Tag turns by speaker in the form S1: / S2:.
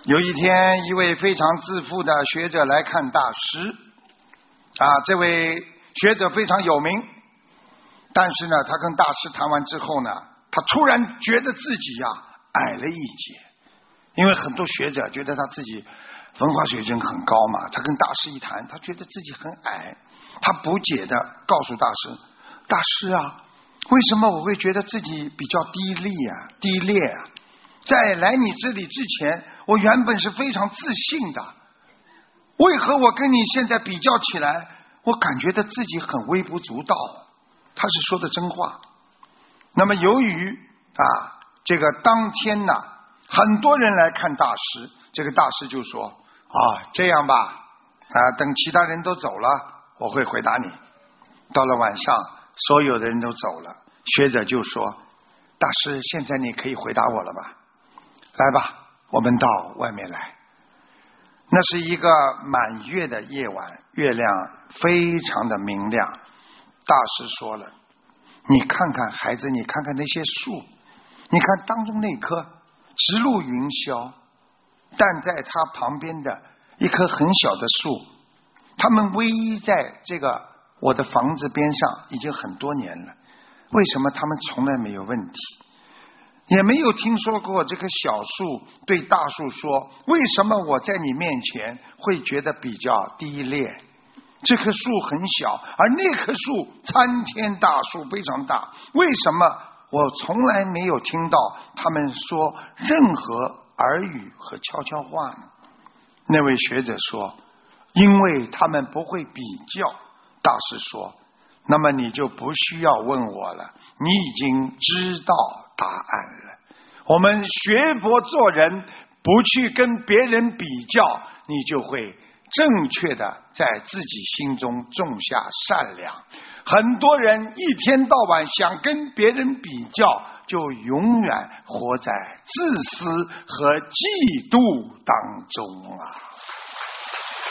S1: 有一天，一位非常自负的学者来看大师，这位学者非常有名，但是呢，他跟大师谈完之后呢，他突然觉得自己矮了一截，因为很多学者觉得他自己文化水准很高嘛，他跟大师一谈，他觉得自己很矮，他不解的告诉大师：“大师啊，为什么我会觉得自己比较低劣啊？在来你这里之前，我原本是非常自信的，为何我跟你现在比较起来，我感觉到自己很微不足道？”他是说的真话。那么由于这个当天呢，很多人来看大师，这个大师就说：“这样吧，等其他人都走了，我会回答你。”到了晚上，所有的人都走了，学者就说：“大师，现在你可以回答我了吧？来吧，我们到外面来。”那是一个满月的夜晚，月亮非常的明亮。大师说了：“你看看孩子，你看看那些树，你看当中那棵直入云霄，但在它旁边的一棵很小的树，它们偎依在这个我的房子边上已经很多年了，为什么它们从来没有问题？也没有听说过这棵小树对大树说，为什么我在你面前会觉得比较低劣？这棵树很小，而那棵树参天大树非常大，为什么我从来没有听到他们说任何耳语和悄悄话呢？”那位学者说：“因为他们不会比较。”大师说：“那么你就不需要问我了，你已经知道答案了。我们学佛做人，不去跟别人比较，你就会正确的在自己心中种下善良。很多人一天到晚想跟别人比较，就永远活在自私和嫉妒当中啊。”